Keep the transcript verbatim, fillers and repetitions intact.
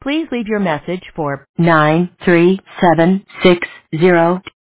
Please leave your message for nine three seven six zero.